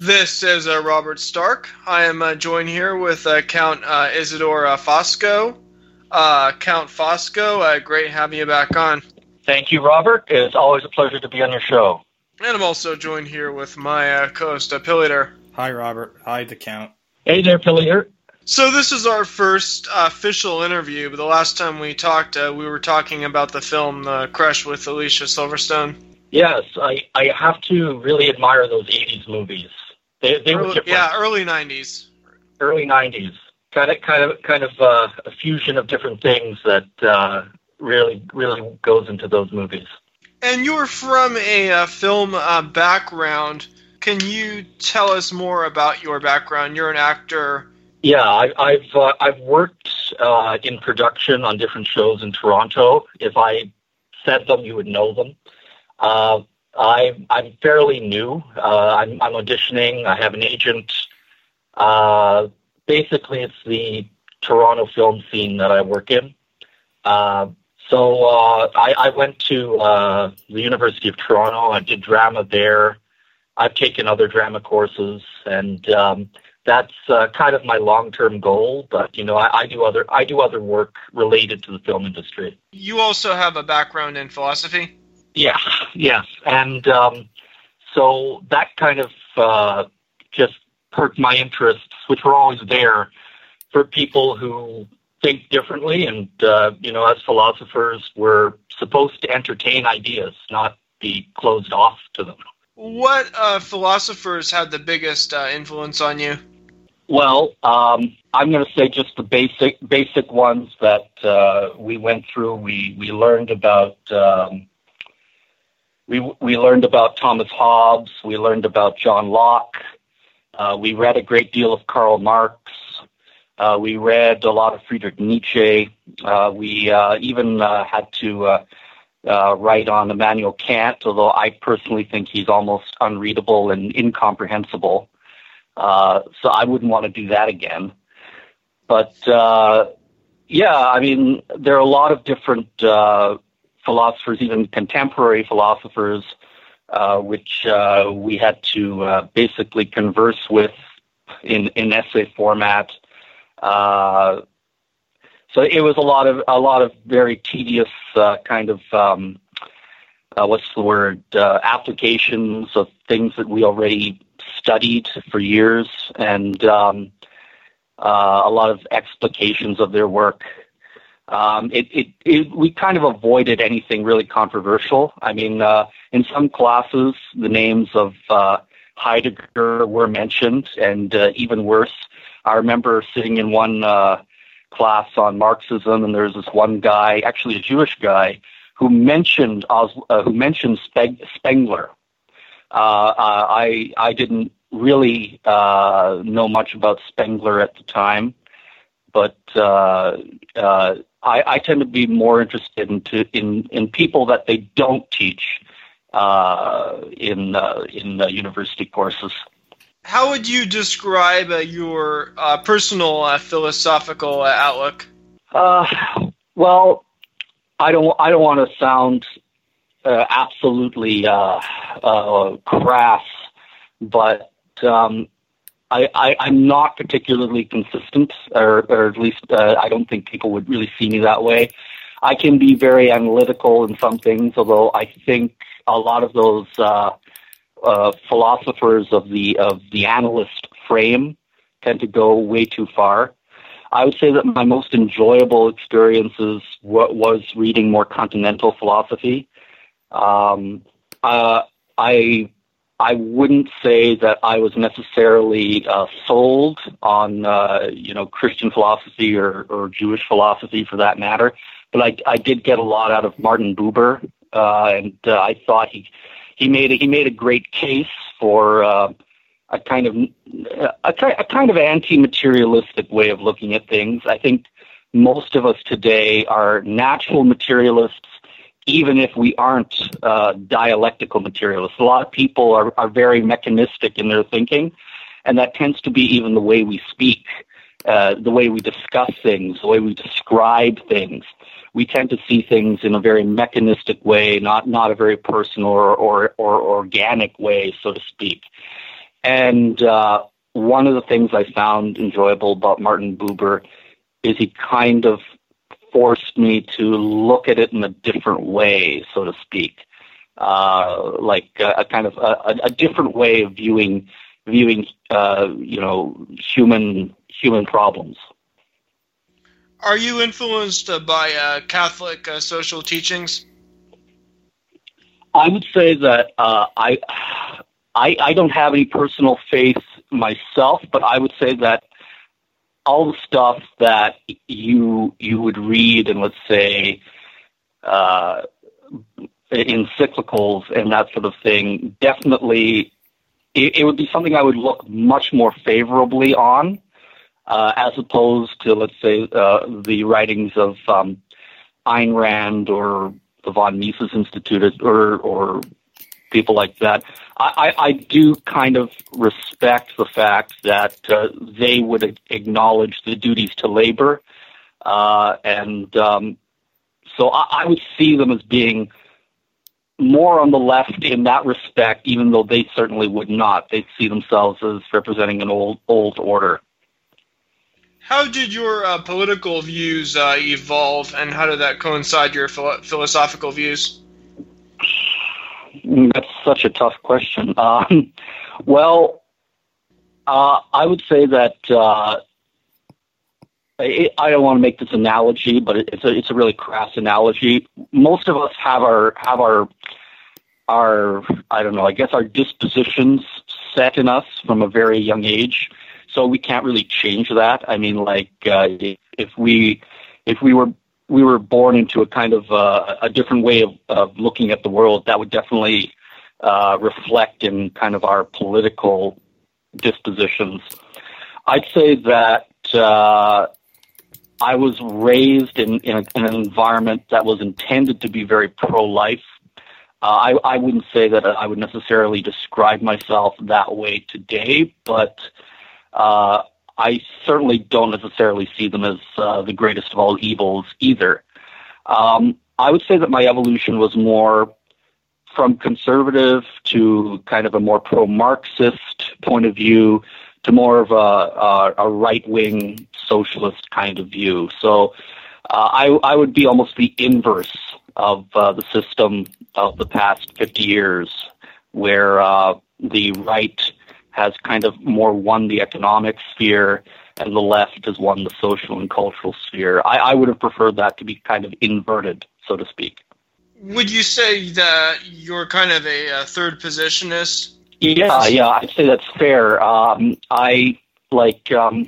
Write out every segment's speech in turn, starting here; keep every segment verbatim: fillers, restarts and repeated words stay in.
This is uh, Robert Stark. I am uh, joined here with uh, Count uh, Isidore uh, Fosco. Uh, Count Fosco, uh, great having you back on. Thank you, Robert. It's always a pleasure to be on your show. And I'm also joined here with my uh, co-host, uh, Pilliter. Hi, Robert. Hi, the Count. Hey there, Pilliter. So this is our first uh, official interview, but the last time we talked, uh, we were talking about the film The Crush with Alicia Silverstone. Yes, I, I have to really admire those eighties movies. They they early, were different. Yeah, early nineties. Early nineties. Kind of kind of kind of uh, a fusion of different things that uh, really really goes into those movies. And you're from a uh, film uh, background. Can you tell us more about your background? You're an actor. Yeah, I, I've uh, I've worked uh, in production on different shows in Toronto. If I said them, you would know them. Uh, I, I'm fairly new. Uh, I'm, I'm auditioning. I have an agent. Uh, basically, it's the Toronto film scene that I work in. Uh, so uh, I, I went to uh, the University of Toronto. I did drama there. I've taken other drama courses, and um, that's uh, kind of my long-term goal. But you know, I, I do other I do other work related to the film industry. You also have a background in philosophy. Yeah, yes. And um, so that kind of uh, just perked my interests, which were always there for people who think differently. And, uh, you know, as philosophers, we're supposed to entertain ideas, not be closed off to them. What uh, philosophers had the biggest uh, influence on you? Well, um, I'm going to say just the basic basic ones that uh, we went through. We, we learned about... Um, We we learned about Thomas Hobbes. We learned about John Locke. Uh, we read a great deal of Karl Marx. Uh, we read a lot of Friedrich Nietzsche. Uh, we uh, even uh, had to uh, uh, write on Immanuel Kant, although I personally think he's almost unreadable and incomprehensible. Uh, so I wouldn't want to do that again. But uh, yeah, I mean, there are a lot of different Uh, philosophers, even contemporary philosophers, uh, which uh, we had to uh, basically converse with in, in essay format. Uh, so it was a lot of a lot of very tedious uh, kind of um, uh, what's the word uh, applications of things that we already studied for years, and um, uh, a lot of explications of their work. Um, it, it, it, we kind of avoided anything really controversial. I mean, uh, in some classes, the names of uh, Heidegger were mentioned, and uh, even worse, I remember sitting in one uh, class on Marxism, and there was this one guy, actually a Jewish guy, who mentioned Os- uh, who mentioned Speg- Spengler. Uh, uh, I I didn't really uh, know much about Spengler at the time, but uh, uh, I, I tend to be more interested in, to, in in people that they don't teach uh, in uh, in uh, university courses. How would you describe uh, your uh, personal uh, philosophical uh, outlook? Uh, well, I don't I don't want to sound uh, absolutely uh, uh, crass, but um, I, I, I'm not particularly consistent, or, or at least uh, I don't think people would really see me that way. I can be very analytical in some things, although I think a lot of those uh, uh, philosophers of the of the analyst frame tend to go way too far. I would say that my most enjoyable experiences w- was reading more continental philosophy. Um, uh, I I wouldn't say that I was necessarily uh, sold on, uh, you know, Christian philosophy or, or Jewish philosophy for that matter, but I, I did get a lot out of Martin Buber, uh, and uh, I thought he he made a, he made a great case for uh, a kind of a, a kind of anti-materialistic way of looking at things. I think most of us today are natural materialists, even if we aren't uh, dialectical materialists. A lot of people are, are very mechanistic in their thinking, and that tends to be even the way we speak, uh, the way we discuss things, the way we describe things. We tend to see things in a very mechanistic way, not not a very personal or, or, or organic way, so to speak. And uh, one of the things I found enjoyable about Martin Buber is he kind of forced me to look at it in a different way, so to speak, uh, like a, a kind of a, a different way of viewing viewing uh, you know human human problems. Are you influenced uh, by uh, Catholic uh, social teachings? I would say that uh, I, I I don't have any personal faith myself, but I would say that all the stuff that you you would read in, let's say, uh, encyclicals and that sort of thing, definitely it, it would be something I would look much more favorably on, uh, as opposed to, let's say, uh, the writings of um, Ayn Rand or the von Mises Institute or or people like that. I, I, I do kind of respect the fact that uh, they would acknowledge the duties to labor, uh, and um, so I, I would see them as being more on the left in that respect, even though they certainly would not. They'd see themselves as representing an old old order. How did your uh, political views uh, evolve, and how did that coincide your philo- philosophical views? That's such a tough question. Um, well, uh, I would say that uh, I, I don't want to make this analogy, but it's a it's a really crass analogy. Most of us have our have our our I don't know. I guess our dispositions set in us from a very young age. So we can't really change that. I mean, like uh, if, if we if we were we were born into a kind of uh, a different way of, of looking at the world, that would definitely uh, reflect in kind of our political dispositions. I'd say that uh, I was raised in, in, a, in an environment that was intended to be very pro-life. Uh, I, I wouldn't say that I would necessarily describe myself that way today, but Uh, I certainly don't necessarily see them as uh, the greatest of all evils either. Um, I would say that my evolution was more from conservative to kind of a more pro-Marxist point of view to more of a, a, a right-wing socialist kind of view. So uh, I, I would be almost the inverse of uh, the system of the past fifty years, where uh, the right has kind of more won the economic sphere, and the left has won the social and cultural sphere. I, I would have preferred that to be kind of inverted, so to speak. Would you say that you're kind of a, a third positionist? Yeah, yeah, I'd say that's fair. Um, I like. Um,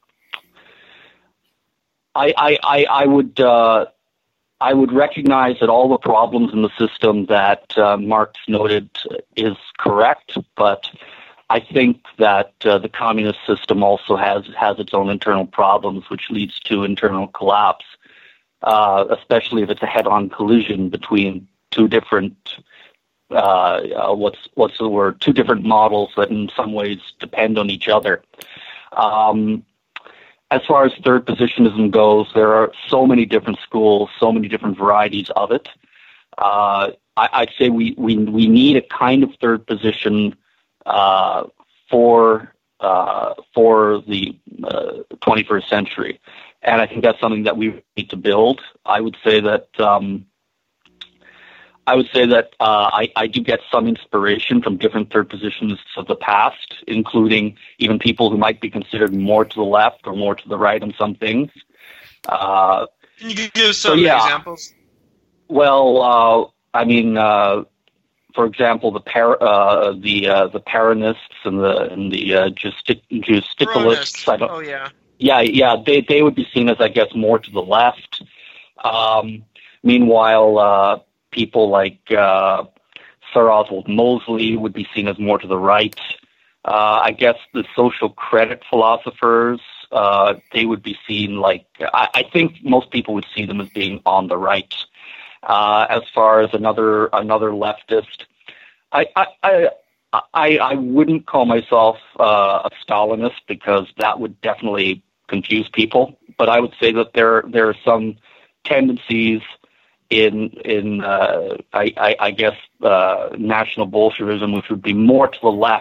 I, I, I, I would. Uh, I would recognize that all the problems in the system that uh, Marx noted is correct, but I think that uh, the communist system also has, has its own internal problems, which leads to internal collapse, uh, especially if it's a head-on collision between two different, uh, uh, what's what's the word, two different models that in some ways depend on each other. Um, as far as third positionism goes, there are so many different schools, so many different varieties of it. Uh, I, I'd say we, we, we need a kind of third position Uh, for uh, for the uh, twenty-first century, and I think that's something that we need to build. I would say that um, I would say that uh, I, I do get some inspiration from different third positionists of the past, including even people who might be considered more to the left or more to the right on some things. Uh, Can you give some so, yeah. examples? Well, uh, I mean. Uh, For example, the par, uh, the uh, the Paranists and the and the uh, gestic- gesticalists. I don't, oh yeah, yeah, yeah. They they would be seen as, I guess, more to the left. Um, meanwhile, uh, people like uh, Sir Oswald Mosley would be seen as more to the right. Uh, I guess the social credit philosophers, uh, they would be seen like. I, I think most people would see them as being on the right. Uh, as far as another another leftist, I I I, I, I wouldn't call myself uh, a Stalinist because that would definitely confuse people. But I would say that there there are some tendencies in in uh, I, I, I guess uh, National Bolshevism which would be more to the left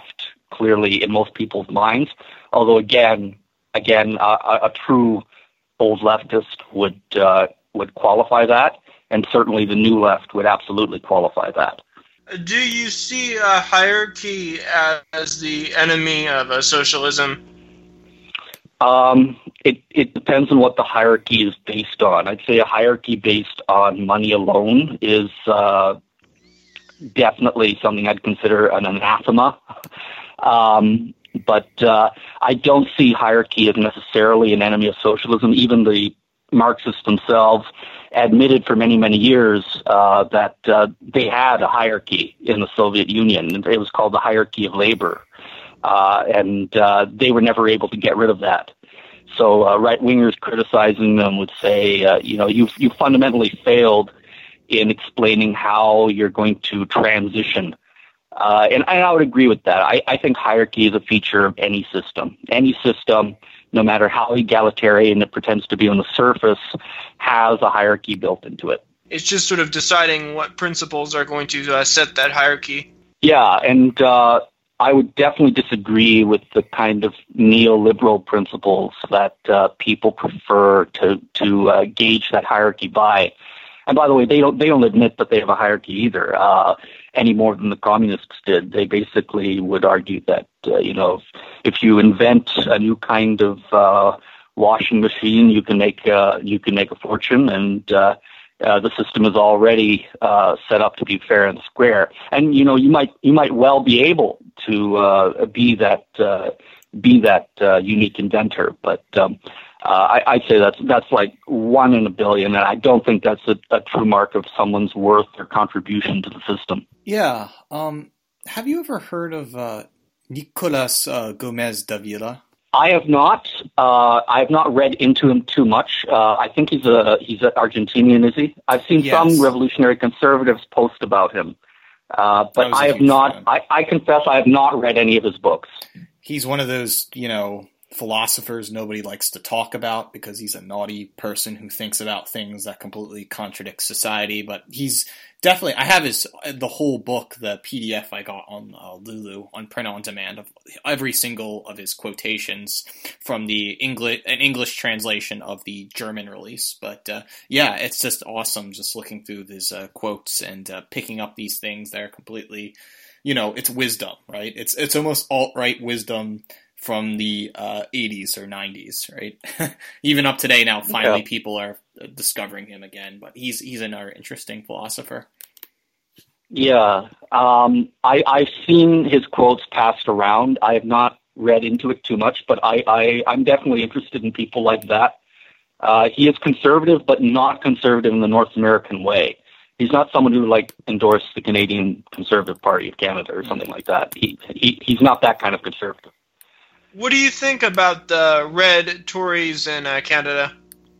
clearly in most people's minds. Although again, again, uh, a, a true old leftist would uh, would qualify that, and certainly the new left would absolutely qualify that. Do you see a hierarchy as the enemy of uh, socialism? Um, it, it depends on what the hierarchy is based on. I'd say a hierarchy based on money alone is uh, definitely something I'd consider an anathema. Um, but uh, I don't see hierarchy as necessarily an enemy of socialism. Even the Marxists themselves admitted for many, many years uh, that uh, they had a hierarchy in the Soviet Union. It was called the hierarchy of labor. Uh, and uh, they were never able to get rid of that. So uh, right-wingers criticizing them would say, uh, you know, you've, you fundamentally failed in explaining how you're going to transition. Uh, and, and I would agree with that. I, I think hierarchy is a feature of any system. Any system, no matter how egalitarian it pretends to be on the surface, has a hierarchy built into it. It's just sort of deciding what principles are going to uh, set that hierarchy. Yeah, and uh, I would definitely disagree with the kind of neoliberal principles that uh, people prefer to to uh, gauge that hierarchy by. And by the way, they don't they don't admit that they have a hierarchy either, uh, any more than the communists did. They basically would argue that uh, you know if, if you invent a new kind of uh, washing machine, you can make uh, you can make a fortune, and uh, Uh, the system is already uh, set up to be fair and square, and you know you might you might well be able to uh, be that uh, be that uh, unique inventor, but um, uh, I, I'd say that's that's like one in a billion, and I don't think that's a, a true mark of someone's worth or contribution to the system. Yeah. Um, have you ever heard of uh, Nicolas uh, Gomez Davila? I have not. Uh, I have not read into him too much. Uh, I think he's a he's an Argentinian, is he? I've seen Yes. some revolutionary conservatives post about him, uh, but I was a I have huge not. fan. I, I confess I have not read any of his books. He's one of those, you know, philosophers nobody likes to talk about because he's a naughty person who thinks about things that completely contradict society. But he's definitely, I have his, the whole book, the P D F I got on uh, Lulu on print on demand of every single of his quotations from the English, an English translation of the German release. But uh, yeah, it's just awesome just looking through his uh, quotes and uh, picking up these things that are completely, you know, it's wisdom, right? It's, it's almost alt-right wisdom from the uh, eighties or nineties, right? Even up today now, finally Yeah. people are discovering him again, but he's he's another interesting philosopher. Yeah, um, I, I've seen his quotes passed around. I have not read into it too much, but I, I, I'm definitely interested in people like that. Uh, he is conservative, but not conservative in the North American way. He's not someone who like endorsed the Canadian Conservative Party of Canada or something like that. He, he he's not that kind of conservative. What do you think about the red Tories in uh, Canada?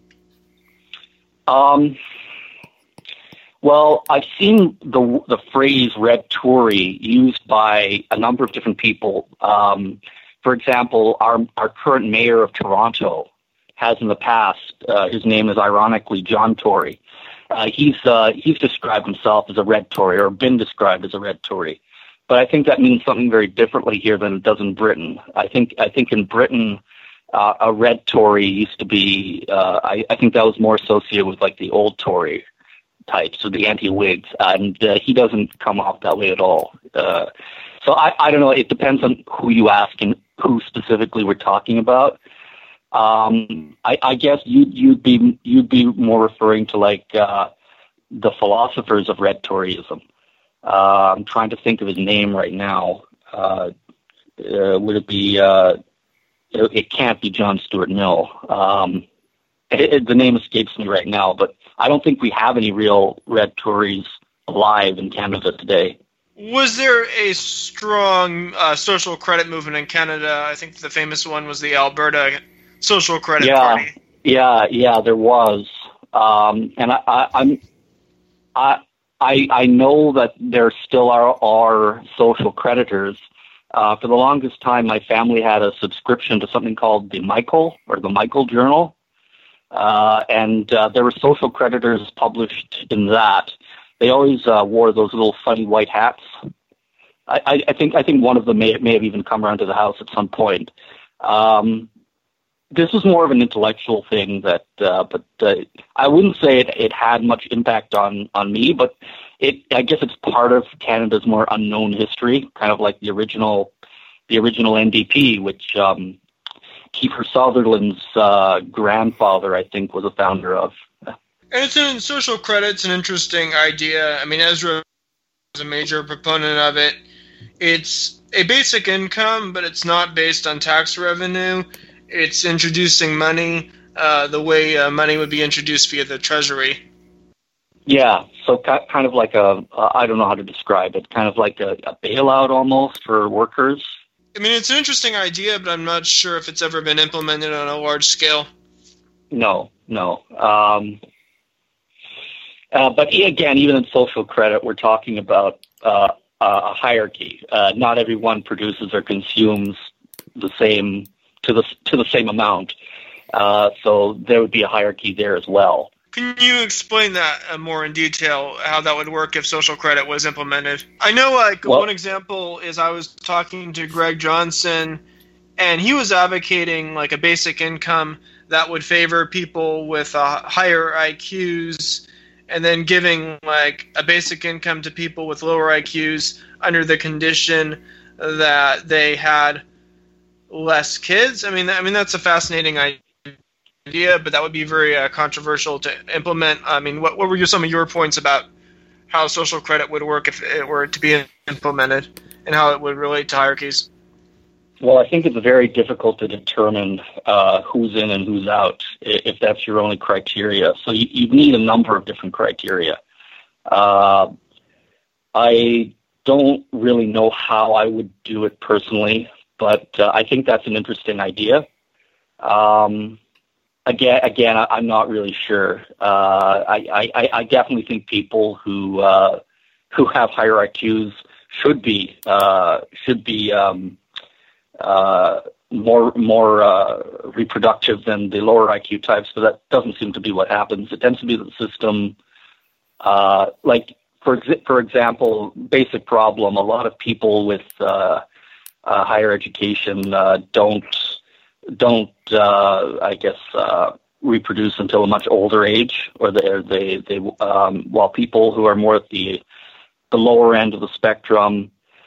Um, well, I've seen the the phrase "red Tory" used by a number of different people. Um, for example, our our current mayor of Toronto has in the past. Uh, his name is ironically John Tory. Uh, he's uh, he's described himself as a red Tory, or been described as a red Tory. But I think that means something very differently here than it does in Britain. I think I think in Britain, uh, a red Tory used to be. Uh, I, I think that was more associated with like the old Tory types, so the anti-Whigs, and uh, he doesn't come off that way at all. Uh, so I, I don't know. It depends on who you ask and who specifically we're talking about. Um, I, I guess you you'd be you'd be more referring to like uh, the philosophers of red Toryism. Uh, I'm trying to think of his name right now. Uh, uh, would it be? Uh, it, it can't be John Stuart Mill. Um, it, it, the name escapes me right now, but I don't think we have any real red Tories alive in Canada today. Was there a strong uh, social credit movement in Canada? I think the famous one was the Alberta Social Credit yeah, Party. Yeah, yeah, there was, um, and I, I, I'm, I. I, I know that there still are, are social creditors. Uh, for the longest time, my family had a subscription to something called the Michael or the Michael Journal. Uh, and uh, there were social creditors published in that. They always uh, wore those little funny white hats. I, I think I think one of them may may have even come around to the house at some point. Um, this was more of an intellectual thing that, uh, but uh, I wouldn't say it, it had much impact on, on me, but it I guess it's part of Canada's more unknown history, kind of like the original the original N D P, which um, Kiefer Sutherland's uh, grandfather, I think, was a founder of. And it's an social credit's an interesting idea. I mean, Ezra is a major proponent of it. It's a basic income, but it's not based on tax revenue. It's introducing money uh, the way uh, money would be introduced via the Treasury. Yeah, so kind of like a, uh, I don't know how to describe it, kind of like a, a bailout almost for workers. I mean, it's an interesting idea, but I'm not sure if it's ever been implemented on a large scale. No, no. Um, uh, but again, even in social credit, we're talking about uh, a hierarchy. Uh, not everyone produces or consumes the same to the to the same amount. Uh, so there would be a hierarchy there as well. Can you explain that uh, more in detail, how that would work if social credit was implemented? I know like well, one example is I was talking to Greg Johnson, and he was advocating like a basic income that would favor people with uh, higher I Qs, and then giving like a basic income to people with lower I Qs under the condition that they had less kids. I mean, I mean that's a fascinating idea, but that would be very uh, controversial to implement. I mean, what what were your, some of your points about how social credit would work if it were to be implemented, and how it would relate to hierarchies? Well, I think it's very difficult to determine uh, who's in and who's out if that's your only criteria. So you, you need a number of different criteria. Uh, I don't really know how I would do it personally, but uh, I think that's an interesting idea. Um, again, again, I, I'm not really sure. Uh, I, I, I definitely think people who uh, who have higher I Qs should be uh, should be um, uh, more more uh, reproductive than the lower I Q types, but that doesn't seem to be what happens. It tends to be that the system, uh, like for ex- for example, basic problem. A lot of people with uh, Uh, higher education uh, don't don't uh, I guess uh, reproduce until a much older age, or they they they um, while people who are more at the the lower end of the spectrum,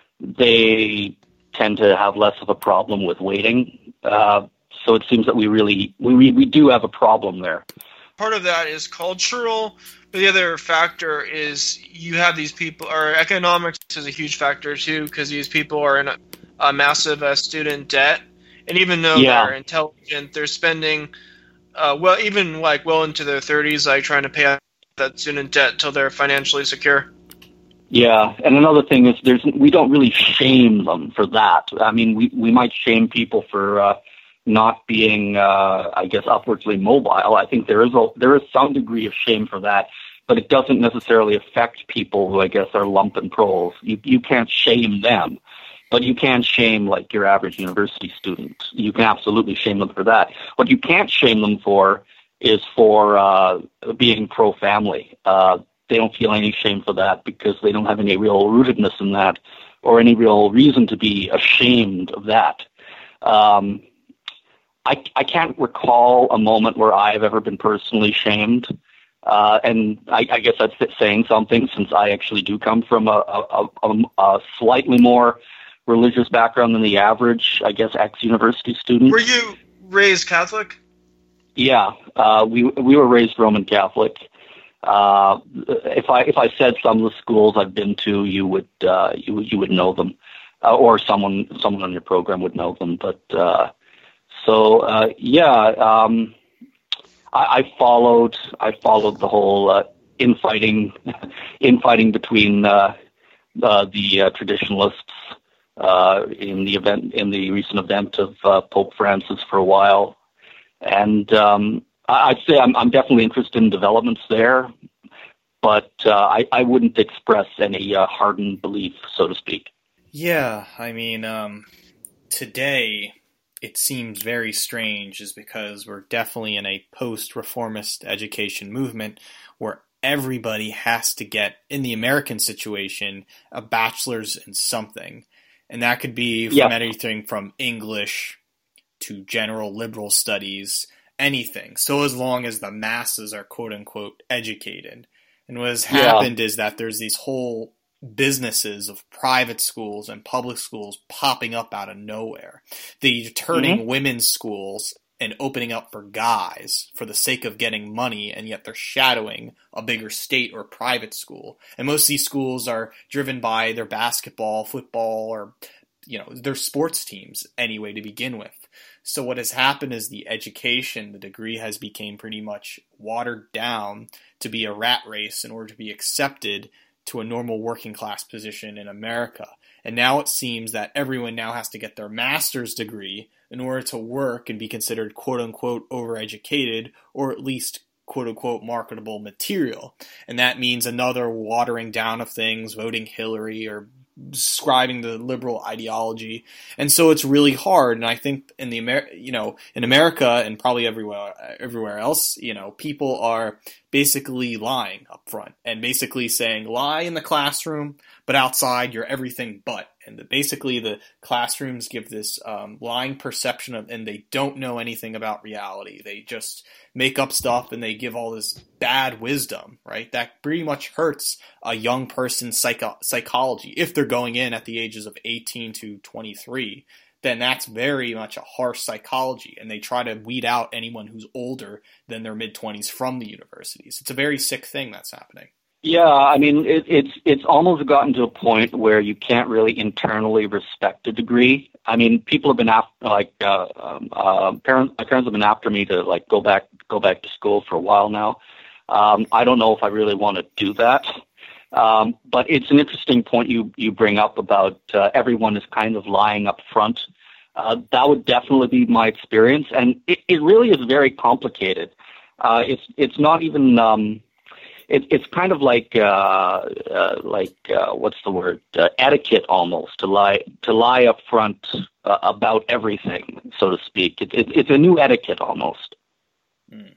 they tend to have less of a problem with waiting. Uh, so it seems that we really we we do have a problem there. Part of that is cultural, but the other factor is you have these people, or economics is a huge factor too, because these people are in a a massive uh, student debt, and even though yeah. they're intelligent, they're spending uh, well, even like well into their thirties, like trying to pay off that student debt till they're financially secure. Yeah, and another thing is there's we don't really shame them for that. I mean, we we might shame people for uh, not being, uh, I guess, upwardly mobile. I think there is a there is some degree of shame for that, but it doesn't necessarily affect people who I guess are lumpen proles. You you can't shame them. But you can shame, like, your average university student. You can absolutely shame them for that. What you can't shame them for is for uh, being pro-family. Uh, they don't feel any shame for that because they don't have any real rootedness in that or any real reason to be ashamed of that. Um, I, I can't recall a moment where I've ever been personally shamed. Uh, and I, I guess that's saying something, since I actually do come from a, a, a, a slightly more religious background than the average, I guess, ex-university student. Were you raised Catholic? Yeah, uh, we we were raised Roman Catholic. Uh, if I if I said some of the schools I've been to, you would uh, you you would know them, uh, or someone someone on your program would know them. But uh, so uh, yeah, um, I, I followed I followed the whole uh, infighting infighting between uh, uh, the uh, traditionalists. Uh, in the event, in the recent event of uh, Pope Francis for a while, and um, I'd say I'm, I'm definitely interested in developments there, but uh, I, I wouldn't express any uh, hardened belief, so to speak. Yeah, I mean, um, today it seems very strange, is because we're definitely in a post-reformist education movement where everybody has to get, in the American situation, a bachelor's in something. And that could be from yeah. anything from English to general liberal studies, anything. So as long as the masses are quote unquote educated. And what has happened yeah. is that there's these whole businesses of private schools and public schools popping up out of nowhere. They're turning mm-hmm. women's schools and opening up for guys for the sake of getting money, and yet they're shadowing a bigger state or private school. And most of these schools are driven by their basketball, football, or you know, their sports teams anyway to begin with. So what has happened is the education, the degree has become pretty much watered down to be a rat race in order to be accepted to a normal working class position in America. And now it seems that everyone now has to get their master's degree in order to work and be considered quote unquote overeducated, or at least quote unquote marketable material. And that means another watering down of things, voting Hillary or describing the liberal ideology. And so it's really hard. And I think in the Amer- you know, in America and probably everywhere everywhere else, you know, people are basically lying up front and basically saying lie in the classroom, but outside you're everything but. And the, basically the classrooms give this um, lying perception of, and they don't know anything about reality. They just make up stuff and they give all this bad wisdom, right? That pretty much hurts a young person's psycho- psychology. If they're going in at the ages of eighteen to twenty-three, then that's very much a harsh psychology. And they try to weed out anyone who's older than their mid-twenties from the universities. It's a very sick thing that's happening. Yeah, I mean, it, it's it's almost gotten to a point where you can't really internally respect a degree. I mean, people have been after, like, uh, um, uh, parents. My parents have been after me to like go back go back to school for a while now. Um, I don't know if I really want to do that, um, but it's an interesting point you you bring up about uh, everyone is kind of lying up front. Uh, that would definitely be my experience, and it, it really is very complicated. Uh, it's it's not even. Um, It, it's kind of like uh, uh, like uh, what's the word uh, etiquette almost to lie to lie up front uh, about everything, so to speak. It, it, it's a new etiquette almost. Mm.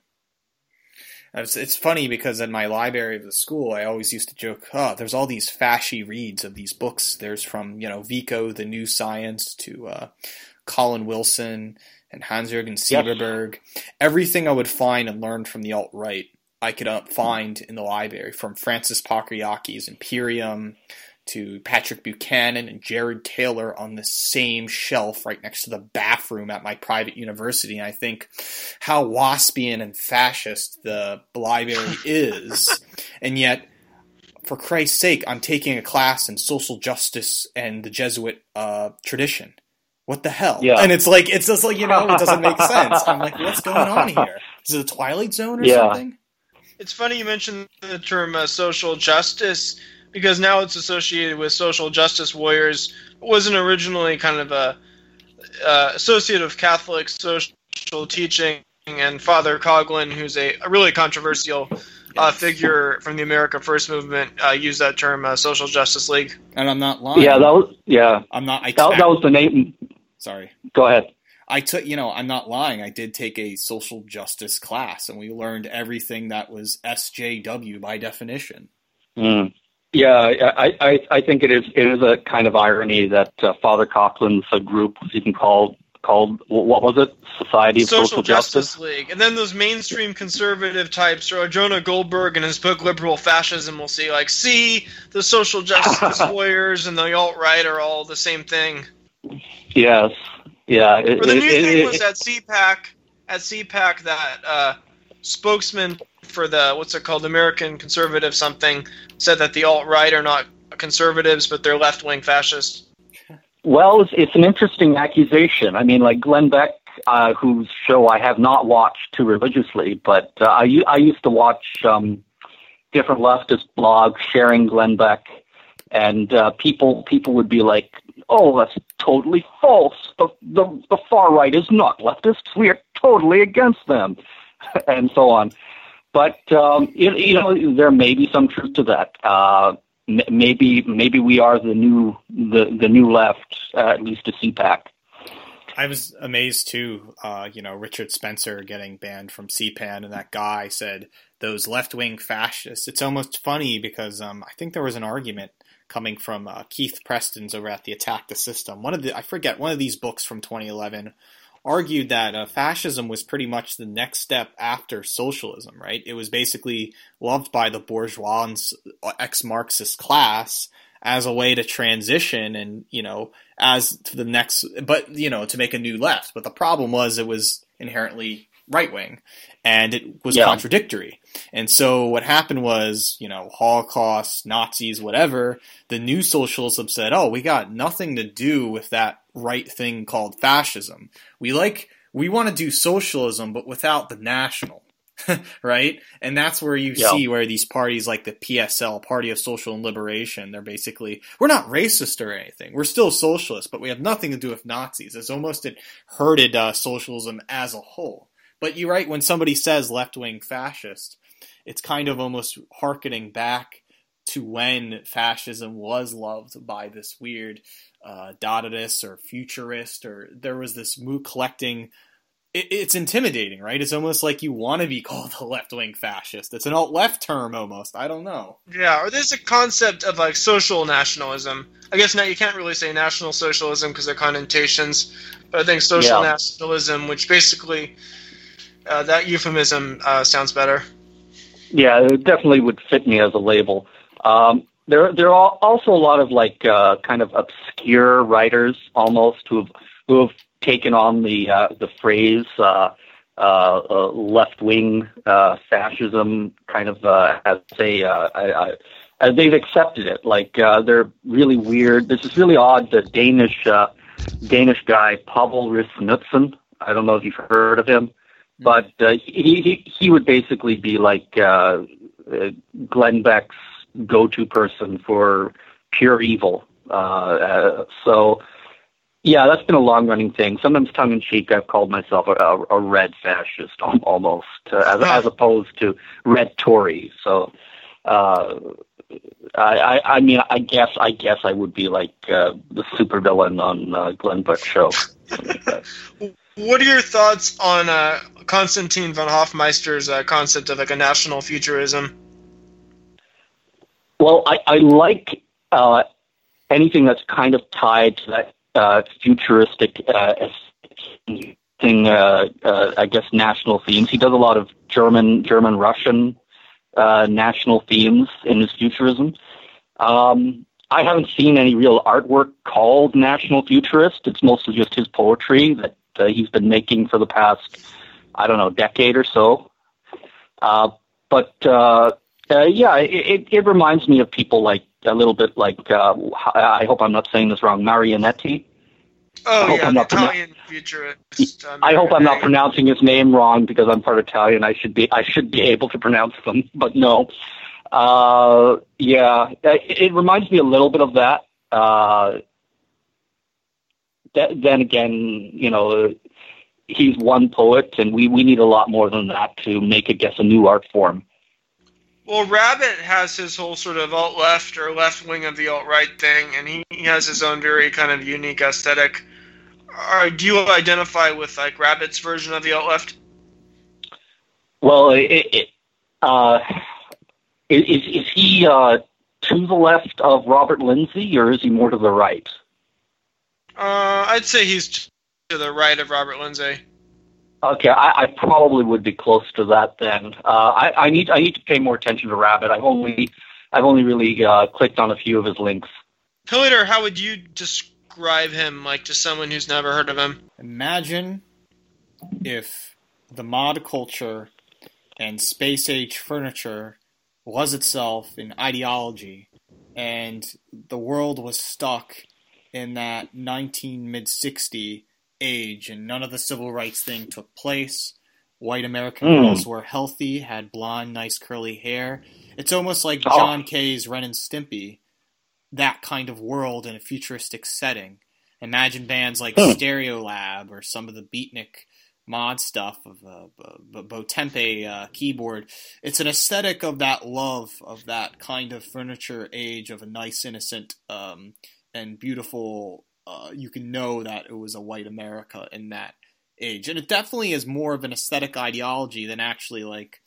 It's, it's funny because in my library of the school, I always used to joke, "Oh, there's all these fashy reads of these books. There's from you know Vico, The New Science, to uh, Colin Wilson and Hans-Jürgen Sieberberg. Yes. Everything I would find and learn from the alt-right, I could uh, find in the library, from Francis Patriarchi's Imperium to Patrick Buchanan and Jared Taylor on the same shelf right next to the bathroom at my private university. And I think how waspian and fascist the library is. And yet, for Christ's sake, I'm taking a class in social justice and the Jesuit uh, tradition. What the hell? Yeah. And it's like, it's just like, you know, it doesn't make sense. I'm like, what's going on here? Is it a Twilight Zone or yeah. something? It's funny you mentioned the term uh, social justice, because now it's associated with social justice warriors. It wasn't originally kind of a uh, associate of Catholic social teaching, and Father Coughlin, who's a, a really controversial uh, figure from the America First movement, uh, used that term, uh, Social Justice League. And I'm not lying. Yeah, that was yeah. I'm not. I that, that was the name. Sorry. Go ahead. I took, you know, I'm not lying. I did take a social justice class, and we learned everything that was S J W by definition. Mm. Yeah, I, I, I think it is. It is a kind of irony that uh, Father Coughlin's a group was even called called what was it? Society of Social, Social Justice? Justice League, and then those mainstream conservative types, or Jonah Goldberg in his book Liberal Fascism, will see like, see the social justice warriors and the alt right are all the same thing. Yes. Yeah, it, or the new it, thing it, was it, at C PAC. At C PAC, that uh, spokesman for the what's it called, American Conservative something, said that the alt-right are not conservatives, but they're left-wing fascists. Well, it's, it's an interesting accusation. I mean, like Glenn Beck, uh, whose show I have not watched too religiously, but uh, I I used to watch um, different leftist blogs sharing Glenn Beck, and uh, people people would be like, "Oh, that's totally false. The, the the far right is not leftists. We are totally against them," and so on. But um, you, you know, there may be some truth to that. Uh, m- maybe maybe we are the new the, the new left, uh, at least to C PAC. I was amazed too, uh, you know, Richard Spencer getting banned from C PAN, and that guy said those left-wing fascists. It's almost funny because um, I think there was an argument coming from uh, Keith Preston's over at the Attack the System. One of the, I forget, one of these books from twenty eleven argued that uh, fascism was pretty much the next step after socialism, right? It was basically loved by the bourgeois and ex-Marxist class as a way to transition and, you know, as to the next, but, you know, to make a new left. But the problem was it was inherently right-wing, and it was yeah. contradictory. And so what happened was, you know, Holocaust, Nazis, whatever, the new socialism said, oh, we got nothing to do with that right thing called fascism. We like, we want to do socialism, but without the national. Right? And that's where you yeah. see where these parties like the P S L, Party of Social and Liberation, they're basically, we're not racist or anything. We're still socialist, but we have nothing to do with Nazis. It's almost it hurted uh, socialism as a whole. But you're right, when somebody says left-wing fascist, it's kind of almost hearkening back to when fascism was loved by this weird uh, Dadaist or futurist, or there was this mood collecting. It, it's intimidating, right? It's almost like you want to be called a left-wing fascist. It's an alt-left term almost. I don't know. Yeah, or there's a concept of like social nationalism. I guess now you can't really say national socialism because they're connotations, but I think social yeah. nationalism, which basically uh, that euphemism uh, sounds better. Yeah, it definitely would fit me as a label. Um, there, there are also a lot of like uh, kind of obscure writers almost who have who have taken on the uh, the phrase uh, uh, uh, left wing uh, fascism kind of uh, as a uh, I, I, as they've accepted it. Like uh, they're really weird. This is really odd. The Danish uh, Danish guy Pavel Riis-Knudsen. I don't know if you've heard of him. But uh, he, he he would basically be like uh, uh, Glenn Beck's go-to person for pure evil. Uh, uh, so, yeah, that's been a long-running thing. Sometimes tongue-in-cheek, I've called myself a, a, a red fascist almost, uh, as, as opposed to red Tory. So, uh, I, I, I mean, I guess I guess I would be like uh, the supervillain on uh, Glenn Beck's show. What are your thoughts on uh, Konstantin von Hofmeister's uh, concept of like a national futurism? Well, I, I like uh, anything that's kind of tied to that uh, futuristic uh, thing. Uh, uh, I guess national themes. He does a lot of German, German, Russian uh, national themes in his futurism. Um, I haven't seen any real artwork called National Futurist. It's mostly just his poetry that Uh, he's been making for the past, I don't know, decade or so. Uh, but, uh, uh, yeah, it, it reminds me of people like, a little bit like, uh, I hope I'm not saying this wrong, Marianetti. Oh, yeah, the Italian pronou- futurist. Uh, I hope I'm not pronouncing his name wrong because I'm part Italian. I should be I should be able to pronounce them, but no. Uh, yeah, it, it reminds me a little bit of that. Uh Then again, you know, he's one poet, and we, we need a lot more than that to make, I guess, a new art form. Well, Rabbit has his whole sort of alt-left or left wing of the alt-right thing, and he, he has his own very kind of unique aesthetic. Are, do you identify with, like, Rabbit's version of the alt-left? Well, it, it, uh, is, is he uh, to the left of Robert Lindsay, or is he more to the right? Uh, I'd say he's to the right of Robert Lindsay. Okay, I, I probably would be close to that then. Uh, I, I need I need to pay more attention to Rabbit. I've only I've only really uh, clicked on a few of his links. Hilliter, how would you describe him, like to someone who's never heard of him? Imagine if the mod culture and space age furniture was itself an ideology, and the world was stuck in that nineteen mid sixty age, and none of the civil rights thing took place. White American mm. girls were healthy, had blonde, nice curly hair. It's almost like oh. John Kay's Ren and Stimpy, that kind of world in a futuristic setting. Imagine bands like mm. Stereolab or some of the beatnik mod stuff of uh, Botempe uh, keyboard. It's an aesthetic of that love, of that kind of furniture age, of a nice, innocent, um, and beautiful uh, you can know that it was a white America in that age. And it definitely is more of an aesthetic ideology than actually like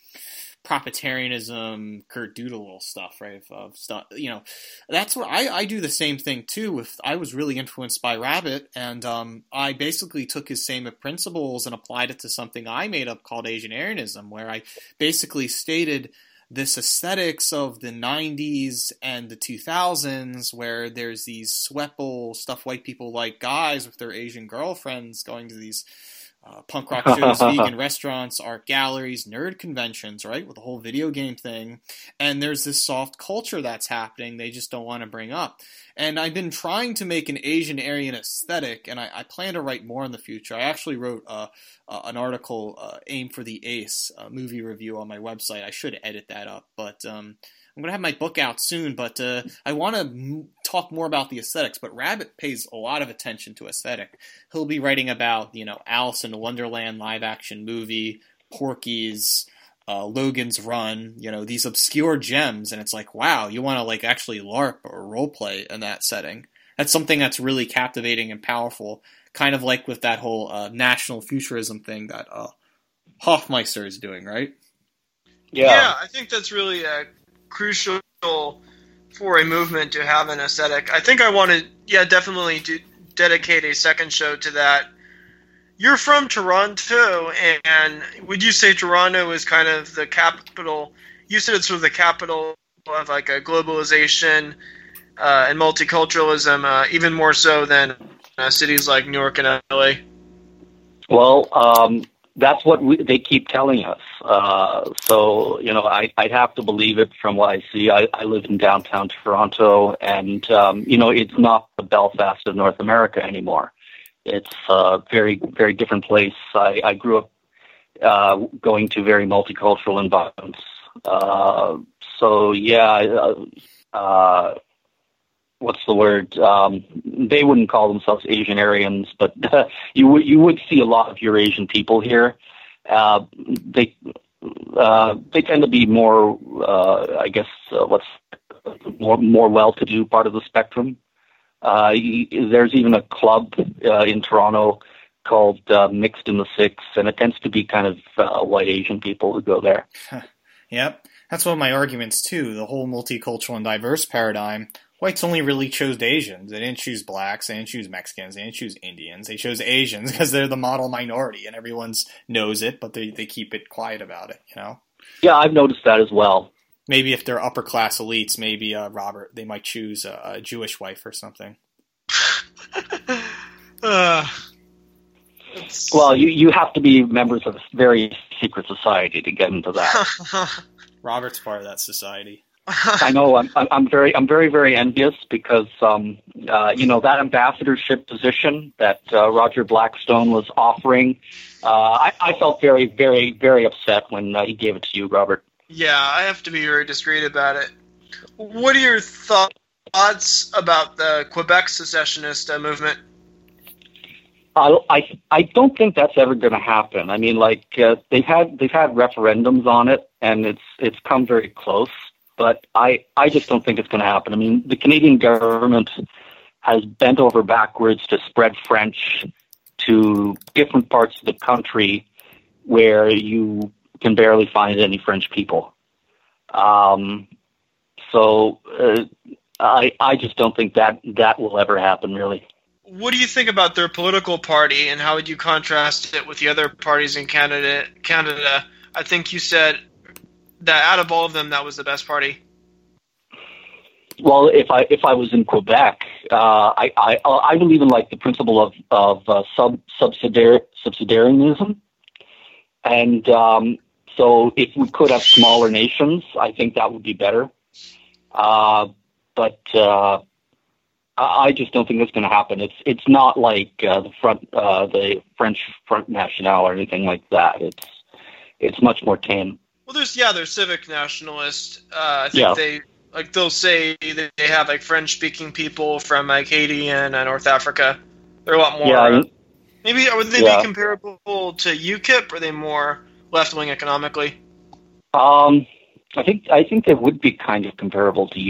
propagandism, Kurt Doodle stuff, right? Of stuff, you know, that's what I, I do the same thing too. With I was really influenced by Rabbit, and um, I basically took his same principles and applied it to something I made up called Asian Aryanism, where I basically stated this aesthetics of the nineties and the two thousands, where there's these sweatable stuff white people like guys with their Asian girlfriends going to these Uh, punk rock shows, vegan restaurants, art galleries, nerd conventions, right? With the whole video game thing. And there's this soft culture that's happening they just don't want to bring up. And I've been trying to make an Asian Aryan aesthetic, and I, I plan to write more in the future. I actually wrote uh, uh, an article, uh, Aim for the Ace, uh, movie review on my website. I should edit that up, but um, I'm going to have my book out soon, but uh, I want to m- talk more about the aesthetics, but Rabbit pays a lot of attention to aesthetic. He'll be writing about, you know, Alice in Wonderland live-action movie, Porky's, uh, Logan's Run, you know, these obscure gems, and it's like, wow, you want to, like, actually LARP or roleplay in that setting. That's something that's really captivating and powerful, kind of like with that whole uh, National Futurism thing that uh, Hoffmeister is doing, right? Yeah. yeah, I think that's really uh, crucial for a movement to have an aesthetic. I think I want to, yeah, definitely do, dedicate a second show to that. You're from Toronto, and would you say Toronto is kind of the capital? You said it's sort of the capital of like a globalization uh, and multiculturalism, uh, even more so than uh, cities like New York and L A. Well, um, that's what we, they keep telling us. Uh, so, you know, I, I'd have to believe it from what I see. I, I live in downtown Toronto, and, um, you know, it's not the Belfast of North America anymore. It's a very, very different place. I, I grew up uh, going to very multicultural environments. Uh, so, yeah, uh, what's the word? Um, they wouldn't call themselves Asian Aryans, but uh, you would you would see a lot of Eurasian people here. Uh, they uh, they tend to be more, uh, I guess, uh, what's more more well-to-do part of the spectrum. Uh, there's even a club uh, in Toronto called uh, Mixed in the Six, and it tends to be kind of uh, white Asian people who go there. Yep, that's one of my arguments too. The whole multicultural and diverse paradigm. Whites only really chose Asians. They didn't choose blacks. They didn't choose Mexicans. They didn't choose Indians. They chose Asians because they're the model minority, and everyone knows it, but they, they keep it quiet about it, you know? Yeah, I've noticed that as well. Maybe if they're upper class elites, maybe uh, Robert, they might choose a, a Jewish wife or something. uh, well, you, you have to be members of a very secret society to get into that. Robert's part of that society. I know. I'm, I'm very, I'm very, very envious because, um, uh, you know, that ambassadorship position that uh, Roger Blackstone was offering. Uh, I, I felt very, very, very upset when uh, he gave it to you, Robert. Yeah, I have to be very discreet about it. What are your thoughts about the Quebec secessionist uh, movement? I, I, I don't think that's ever going to happen. I mean, like uh, they've had, they've had referendums on it, and it's, it's come very close. But I, I just don't think it's going to happen. I mean, the Canadian government has bent over backwards to spread French to different parts of the country where you can barely find any French people. Um, so uh, I, I just don't think that that will ever happen, really. What do you think about their political party, and how would you contrast it with the other parties in Canada? Canada, I think you said that out of all of them, that was the best party. Well, if I if I was in Quebec, uh, I, I I believe in like the principle of of uh, sub subsidiar subsidiarism, and um, so if we could have smaller nations, I think that would be better. Uh, but uh, I just don't think it's going to happen. It's it's not like uh, the front uh, the French Front National or anything like that. It's it's much more tame. Well, there's yeah, they're civic nationalists. Uh, I think yeah. they like they'll say that they have like French-speaking people from like Haiti and uh, North Africa. They're a lot more. Yeah, uh, maybe would they yeah. be comparable to UKIP? Or are they more left-wing economically? Um, I think I think they would be kind of comparable to UKIP.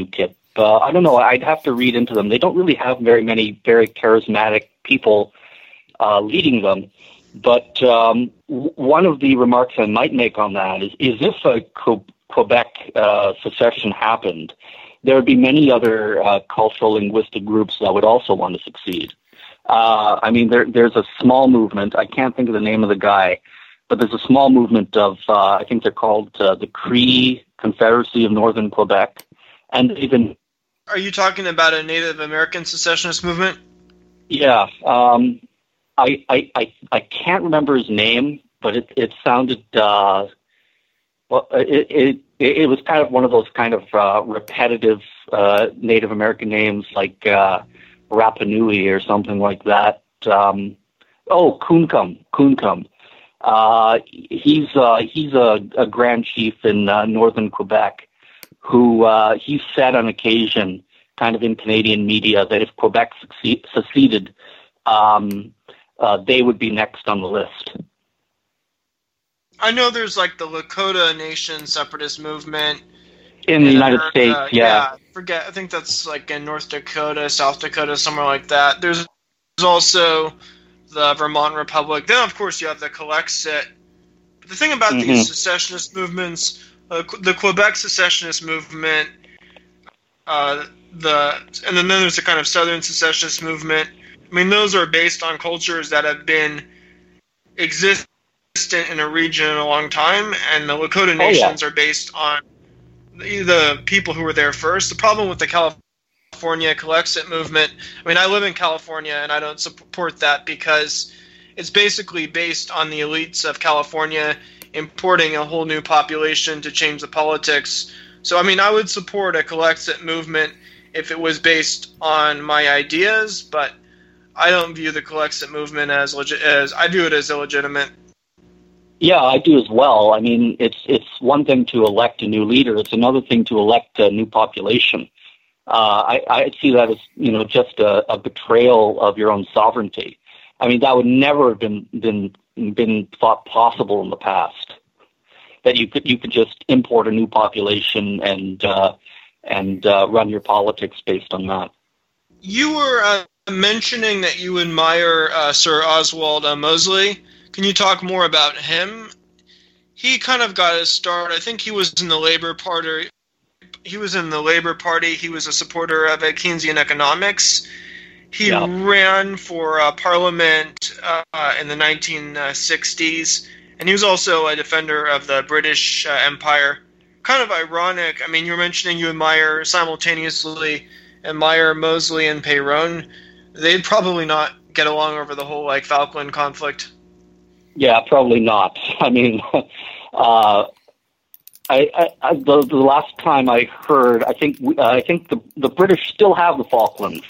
Uh, I don't know. I'd have to read into them. They don't really have very many very charismatic people uh, leading them. But um, w- one of the remarks I might make on that is, is if a Co- Quebec uh, secession happened, there would be many other uh, cultural linguistic groups that would also want to succeed. Uh, I mean, there, there's a small movement. I can't think of the name of the guy, but there's a small movement of, uh, I think they're called uh, the Cree Confederacy of Northern Quebec. And even. Are you talking about a Native American secessionist movement? Yeah. Um, I, I, I, I can't remember his name, but it, it sounded, uh, well, it, it, it was kind of one of those kind of uh, repetitive uh, Native American names like uh, Rapa Nui or something like that. Um, oh, Kunkam, Kunkam. Uh, he's uh, he's a, a grand chief in uh, northern Quebec who uh, he said on occasion, kind of in Canadian media, that if Quebec succeed, seceded, um, uh, they would be next on the list. I know there's like the Lakota Nation separatist movement in the United America. States. Yeah. yeah, forget. I think that's like in North Dakota, South Dakota, somewhere like that. There's, there's also the Vermont Republic. Then, of course, you have the Colexit. But the thing about mm-hmm. these secessionist movements, uh, the Quebec secessionist movement, uh, the and then there's the kind of Southern secessionist movement. I mean, those are based on cultures that have been exist. in a region in a long time, and the Lakota nations oh, yeah. are based on the, the people who were there first. The problem with the California Colexit movement, I mean, I live in California, and I don't support that because it's basically based on the elites of California importing a whole new population to change the politics. So, I mean, I would support a Colexit movement if it was based on my ideas, but I don't view the Colexit movement as legit. As I view it as illegitimate. Yeah, I do as well. I mean, it's it's one thing to elect a new leader; it's another thing to elect a new population. Uh, I, I see that as you know just a, a betrayal of your own sovereignty. I mean, that would never have been been been thought possible in the past. That you could you could just import a new population and uh, and uh, run your politics based on that. You were uh, mentioning that you admire uh, Sir Oswald uh, Mosley. Can you talk more about him? He kind of got his start. I think he was in the Labor Party. He was in the Labor Party. He was a supporter of uh, Keynesian economics. He yeah. ran for uh, Parliament uh, in the nineteen sixties, and he was also a defender of the British uh, Empire. Kind of ironic. I mean, you were mentioning you admire simultaneously admire Mosley and Péron. They'd probably not get along over the whole like Falkland conflict. Yeah, probably not. I mean, uh, I, I, I the, the last time I heard, I think uh, I think the the British still have the Falklands,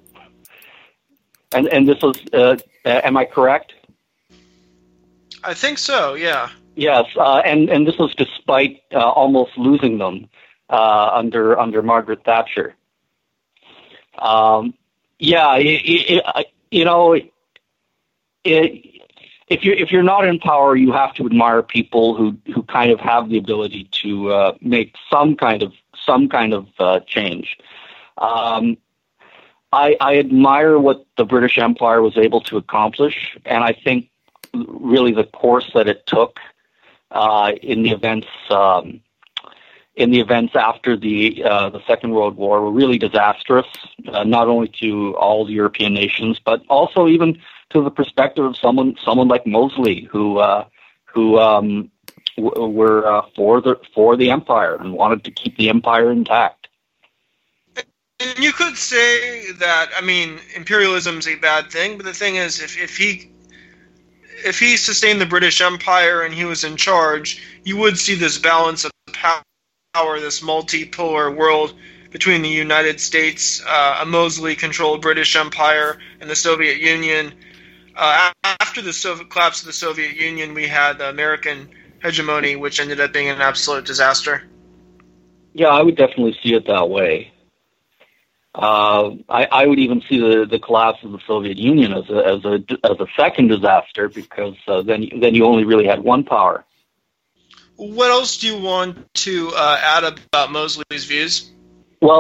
and and this was, uh, am I correct? I think so. Yeah. Yes, uh, and and this was despite uh, almost losing them uh, under under Margaret Thatcher. Um, yeah, it, it, you know, it, it If you're if you're not in power, you have to admire people who, who kind of have the ability to uh, make some kind of some kind of uh, change. Um, I, I admire what the British Empire was able to accomplish, and I think really the course that it took uh, in the events um, in the events after the uh, the Second World War were really disastrous, uh, not only to all the European nations, but also even to the perspective of someone someone like Mosley, who uh, who um, w- were uh, for the for the empire and wanted to keep the empire intact. And you could say that, I mean, imperialism is a bad thing, but the thing is, if, if he if he sustained the British Empire and he was in charge, you would see this balance of power, this multipolar world between the United States, uh, a Mosley-controlled British Empire, and the Soviet Union. Uh, after the Soviet, collapse of the Soviet Union, we had the American hegemony, which ended up being an absolute disaster. Yeah, I would definitely see it that way. Uh, I, I would even see the, the collapse of the Soviet Union as a as a as a second disaster, because uh, then then you only really had one power. What else do you want to uh, add about Mosley's views? Well,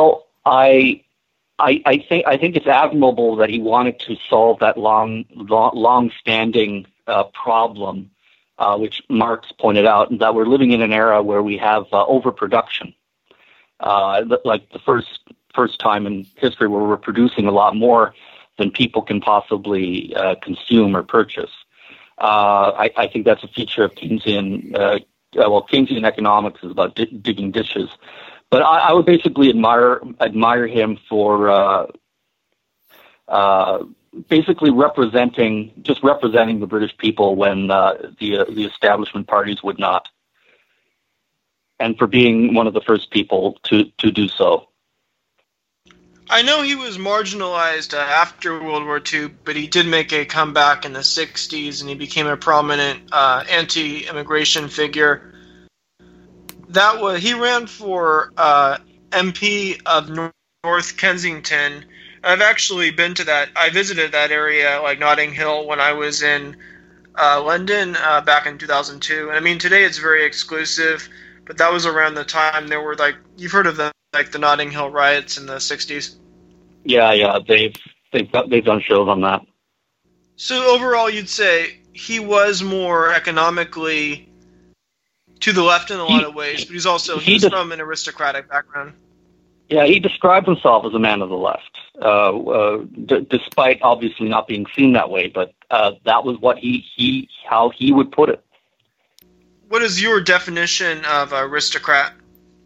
I, I, I think I think it's admirable that he wanted to solve that long, long, long-standing uh, problem, uh, which Marx pointed out, that we're living in an era where we have uh, overproduction. Uh, like the first first time in history where we're producing a lot more than people can possibly uh, consume or purchase. Uh, I, I think that's a feature of Keynesian. Uh, well, Keynesian economics is about di- digging dishes, but I, I would basically admire admire him for uh, uh, basically representing just representing the British people when uh, the uh, the establishment parties would not, and for being one of the first people to, to do so. I know he was marginalized uh, after World War Two, but he did make a comeback in the sixties, and he became a prominent uh, anti-immigration figure. That was he ran for uh, M P of North Kensington. I've actually been to that. I visited that area, like Notting Hill, when I was in uh, London uh, back in two thousand two. And I mean, today it's very exclusive, but that was around the time there were like you've heard of the like the Notting Hill riots in the sixties. Yeah, yeah, they've they've got, they've done shows on that. So overall, you'd say he was more economically to the left in a lot he, of ways, but he's also he he's des- from an aristocratic background. Yeah, he described himself as a man of the left, uh, uh, d- despite obviously not being seen that way. But uh, that was what he, he how he would put it. What is your definition of aristocrat?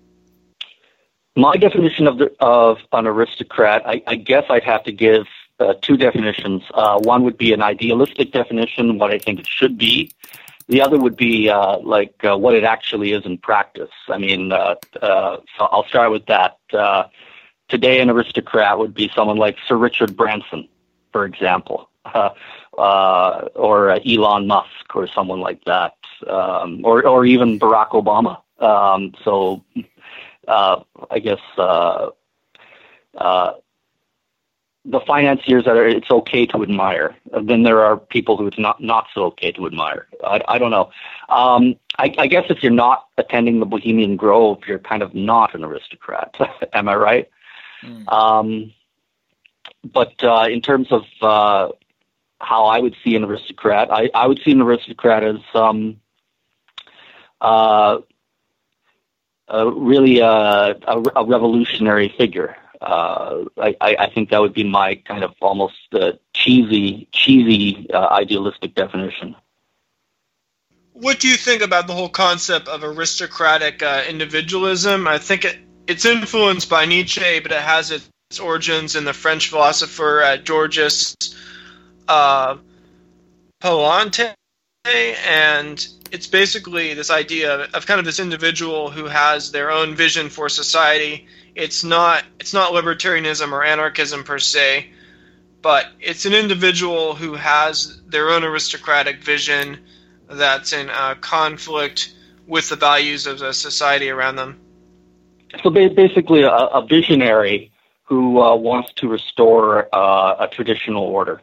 My definition of the, of an aristocrat, I, I guess I'd have to give uh, two definitions. Uh, one would be an idealistic definition, what I think it should be. The other would be uh, like uh, what it actually is in practice. I mean, uh, uh, so I'll start with that. Uh, today, an aristocrat would be someone like Sir Richard Branson, for example, uh, uh, or uh, Elon Musk, or someone like that, um, or or even Barack Obama. Um, so. Uh, I guess uh, uh, the financiers that are, it's okay to admire. Then there are people who it's not, not so okay to admire. I, I don't know. Um, I, I guess if you're not attending the Bohemian Grove, you're kind of not an aristocrat. Am I right? Mm. Um, but uh, in terms of uh, how I would see an aristocrat, I, I would see an aristocrat as um, uh, Uh, really uh, a, a revolutionary figure. Uh, I, I think that would be my kind of almost uh, cheesy, cheesy uh, idealistic definition. What do you think about the whole concept of aristocratic uh, individualism? I think it, it's influenced by Nietzsche, but it has its origins in the French philosopher uh, Georges uh, Palanté, and it's basically this idea of, of kind of this individual who has their own vision for society. It's not it's not libertarianism or anarchism per se, but it's an individual who has their own aristocratic vision that's in uh, conflict with the values of the society around them. So basically a, a visionary who uh, wants to restore uh, a traditional order.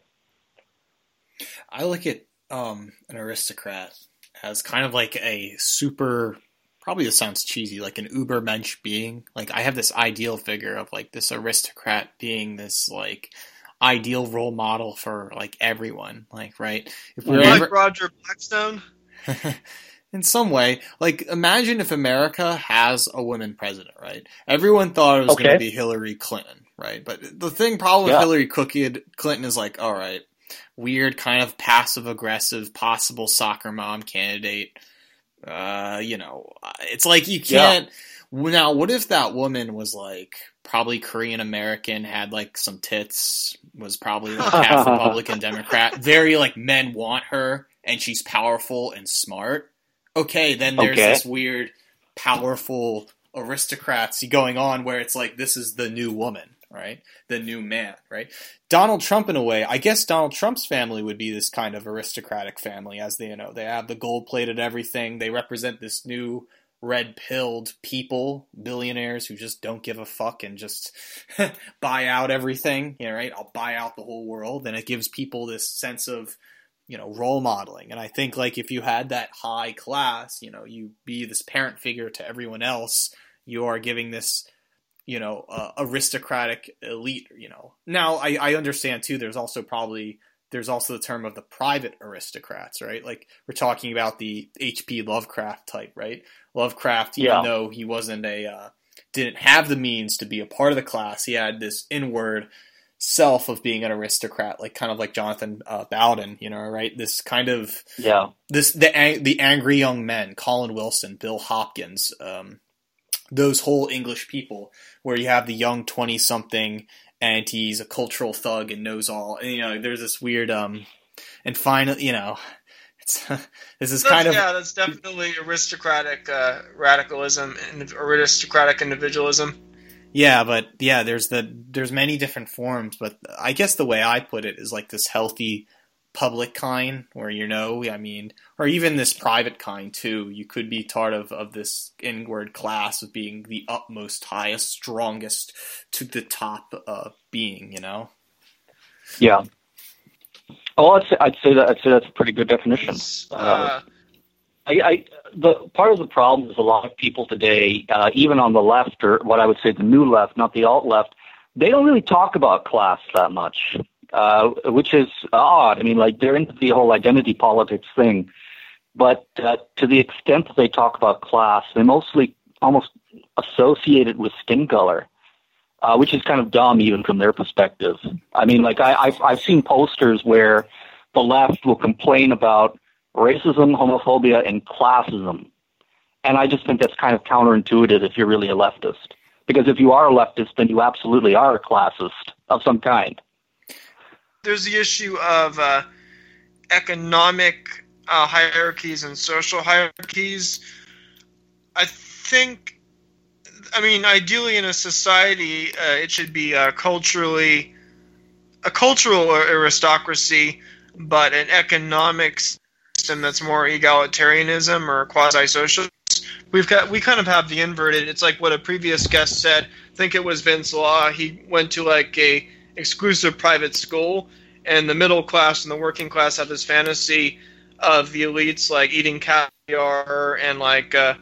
I look at um, an aristocrat as kind of like a super, probably this sounds cheesy, like an ubermensch being. Like I have this ideal figure of like this aristocrat being this like ideal role model for like everyone. Like, right? If we're like ever... Roger Blackstone? In some way. Like imagine if America has a woman president, right? Everyone thought it was okay. going to be Hillary Clinton, right? But the thing problem yeah. with Hillary Clinton is like, all right, weird kind of passive-aggressive possible soccer mom candidate. Uh, you know, it's like you can't... Yeah. Now, what if that woman was like probably Korean-American, had like some tits, was probably like half Republican Democrat, very like men want her, and she's powerful and smart? Okay, then there's okay. this weird powerful aristocracy going on where it's like this is the new woman. Right? The new man, right? Donald Trump, in a way, I guess Donald Trump's family would be this kind of aristocratic family, as they, you know, they have the gold-plated everything. They represent this new red-pilled people, billionaires who just don't give a fuck and just buy out everything, you know, right? I'll buy out the whole world, and it gives people this sense of, you know, role modeling. And I think, like, if you had that high class, you know, you be this parent figure to everyone else, you are giving this you know, uh, aristocratic elite, you know. Now, I, I understand, too, there's also probably, there's also the term of the private aristocrats, right? Like, we're talking about the H P Lovecraft type, right? Lovecraft, even yeah. though he wasn't a, uh, didn't have the means to be a part of the class, he had this inward self of being an aristocrat, like kind of like Jonathan uh, Bowden, you know, right? This kind of, yeah, this, the, the angry young men, Colin Wilson, Bill Hopkins, um, those whole English people where you have the young twenty something and he's a cultural thug and knows all, and, you know, there's this weird, um, and finally, you know, it's, this is that's, kind of, yeah, that's definitely aristocratic, uh, radicalism and aristocratic individualism. Yeah, but yeah, there's the, there's many different forms, but I guess the way I put it is like this healthy public kind where, you know, I mean, or even this private kind too. You could be part of, of this inward class of being the utmost, highest, strongest to the top uh, being, you know? Yeah. Oh, I'd say, I'd say that I'd say that's a pretty good definition. Uh, uh, I, I the part of the problem is a lot of people today, uh, even on the left or what I would say the new left, not the alt left, they don't really talk about class that much. Uh, which is odd. I mean, like, they're into the whole identity politics thing, but uh, to the extent that they talk about class, they mostly almost associate it with skin color, uh, which is kind of dumb even from their perspective. I mean, like, I, I've, I've seen posters where the left will complain about racism, homophobia, and classism, and I just think that's kind of counterintuitive if you're really a leftist. Because if you are a leftist, then you absolutely are a classist of some kind. There's the issue of uh, economic uh, hierarchies and social hierarchies. I think, I mean, ideally in a society, uh, it should be uh, culturally, a cultural aristocracy, but an economic system that's more egalitarianism or quasi-socialist. We've got, we kind of have the inverted. It's like what a previous guest said. I think it was Vince Law. He went to like a exclusive private school, and the middle class and the working class have this fantasy of the elites like eating caviar and like uh,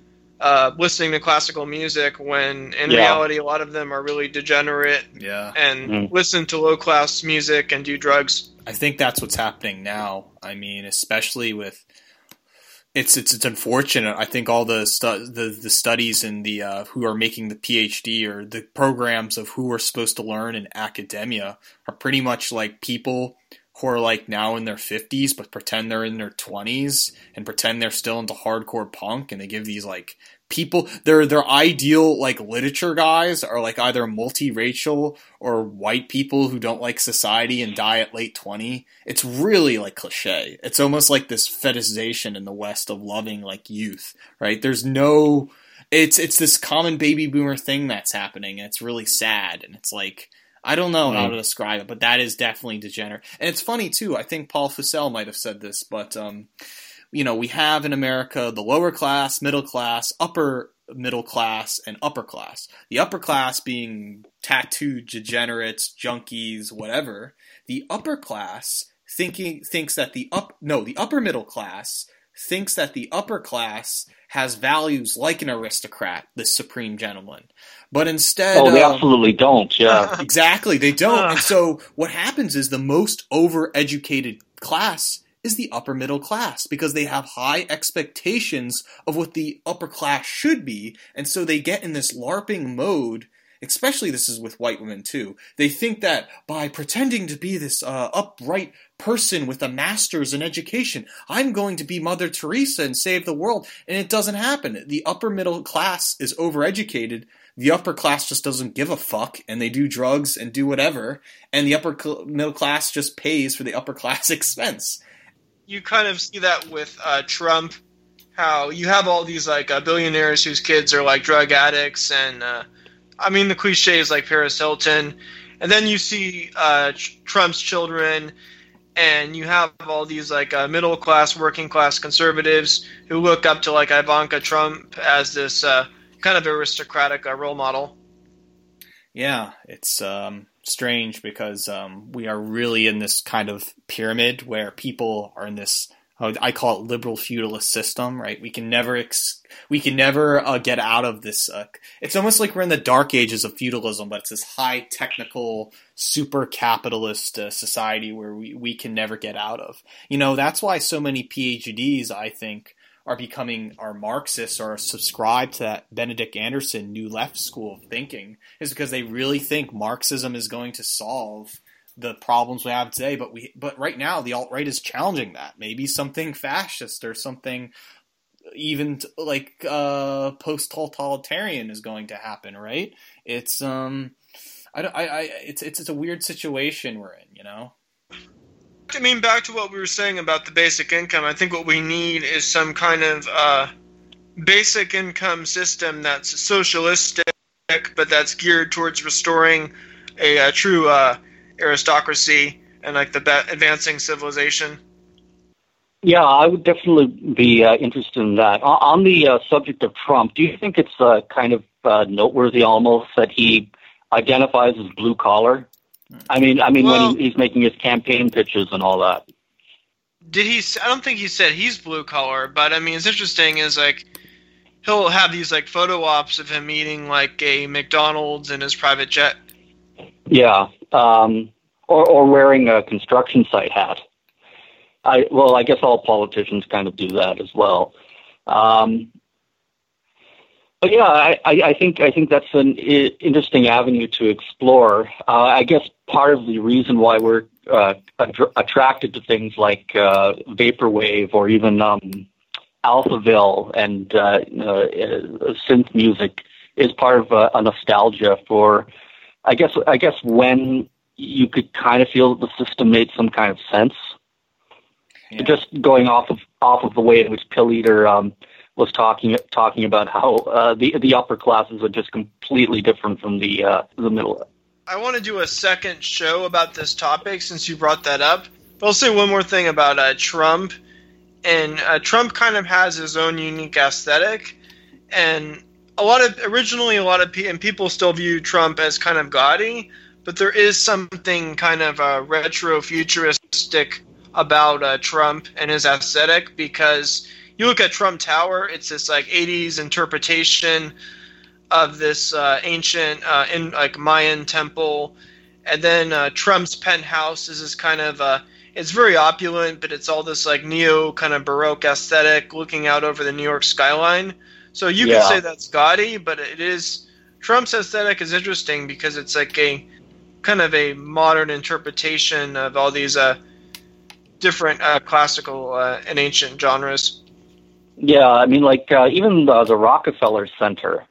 uh, listening to classical music, when in yeah. reality a lot of them are really degenerate yeah. and mm. listen to low class music and do drugs. I think that's what's happening now. I mean, especially with It's it's it's unfortunate. I think all the stu- the the studies and the uh, who are making the PhD or the programs of who are supposed to learn in academia are pretty much like people who are like now in their fifties but pretend they're in their twenties and pretend they're still into hardcore punk, and they give these like people their their ideal like literature guys are like either multiracial or white people who don't like society and die at late twenty. It's really like cliche. It's almost like this fetishization in the West of loving like youth, right? There's no it's it's this common baby boomer thing that's happening, and it's really sad, and it's like I don't know how to describe it, but that is definitely degenerate. And it's funny too. I think Paul Fussell might have said this, but um you know, we have in America the lower class, middle class, upper middle class, and upper class. The upper class being tattooed degenerates, junkies, whatever. The upper class thinking thinks that the up no, the upper middle class thinks that the upper class has values like an aristocrat, the supreme gentleman. But instead, oh, they um, absolutely don't. Yeah, exactly, they don't. And so what happens is the most overeducated class is the upper middle class, because they have high expectations of what the upper class should be, and so they get in this LARPing mode. Especially this is with white women too. They think that by pretending to be this uh, upright person with a master's in education, I'm going to be Mother Teresa and save the world, and it doesn't happen. The upper middle class is overeducated. The upper class just doesn't give a fuck, and they do drugs and do whatever, and the upper cl- middle class just pays for the upper class expense. You kind of see that with uh, Trump, how you have all these like uh, billionaires whose kids are like drug addicts, and uh, I mean the cliche is like Paris Hilton, and then you see uh, Trump's children, and you have all these like uh, middle class, working class conservatives who look up to like Ivanka Trump as this uh, kind of aristocratic uh, role model. Yeah, it's um, strange because um, we are really in this kind of pyramid where people are in this I call it liberal feudalist system, right? We can never ex- we can never uh, get out of this. Uh, it's almost like we're in the dark ages of feudalism, but it's this high technical, super capitalist uh, society where we, we can never get out of. You know, that's why so many PhDs, I think, are becoming are Marxists or subscribe to that Benedict Anderson New Left school of thinking, is because they really think Marxism is going to solve the problems we have today. But we but right now the alt-right is challenging that. Maybe something fascist or something even t- like uh, post-totalitarian is going to happen, right? It's um, I, I, I it's it's it's a weird situation we're in, you know. I mean, back to what we were saying about the basic income, I think what we need is some kind of uh, basic income system that's socialistic, but that's geared towards restoring a, a true uh, aristocracy and like the be- advancing civilization. Yeah, I would definitely be uh, interested in that. On, on the uh, subject of Trump, do you think it's uh, kind of uh, noteworthy almost that he identifies as blue collar? I mean, I mean, well, when he, he's making his campaign pitches and all that. Did he? I don't think he said he's blue collar, but I mean, it's interesting. Is like he'll have these like photo ops of him eating like a McDonald's in his private jet. Yeah, um, or or wearing a construction site hat. I well, I guess all politicians kind of do that as well. Um, But yeah, I, I think I think that's an I- interesting avenue to explore. Uh, I guess part of the reason why we're uh, att- attracted to things like uh, vaporwave or even um, Alphaville and uh, uh, synth music is part of a, a nostalgia for, I guess I guess when you could kind of feel that the system made some kind of sense. Yeah. Just going off of off of the way in which Pill Eater um, was talking talking about how uh, the the upper classes are just completely different from the uh, the middle. I want to do a second show about this topic since you brought that up. But I'll say one more thing about uh, Trump. And uh, Trump kind of has his own unique aesthetic. And a lot of originally a lot of pe- and people still view Trump as kind of gaudy, but there is something kind of uh, retro futuristic about uh, Trump and his aesthetic, because you look at Trump Tower, it's this like eighties interpretation of this uh, ancient uh, in like Mayan temple, and then uh, Trump's penthouse is this kind of uh, it's very opulent, but it's all this like neo kind of Baroque aesthetic looking out over the New York skyline. So you yeah. could say that's gaudy, but it is Trump's aesthetic is interesting because it's like a kind of a modern interpretation of all these uh, different uh, classical uh, and ancient genres. Yeah, I mean, like uh, even the, the Rockefeller Center.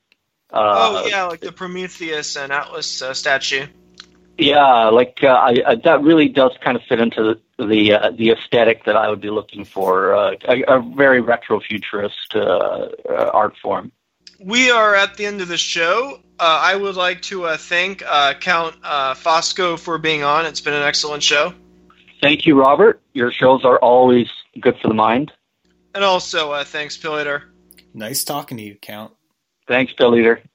Uh, oh yeah, like the Prometheus and Atlas uh, statue. Yeah, like uh, I, I, that really does kind of fit into the the, uh, the aesthetic that I would be looking for, uh, a, a very retro futurist uh, uh, art form. We are at the end of the show. Uh, I would like to uh, thank uh, Count uh, Fosco for being on. It's been an excellent show. Thank you, Robert. Your shows are always good for the mind. And also, uh, thanks, Pill Eater. Nice talking to you, Count. Thanks, Pill Eater.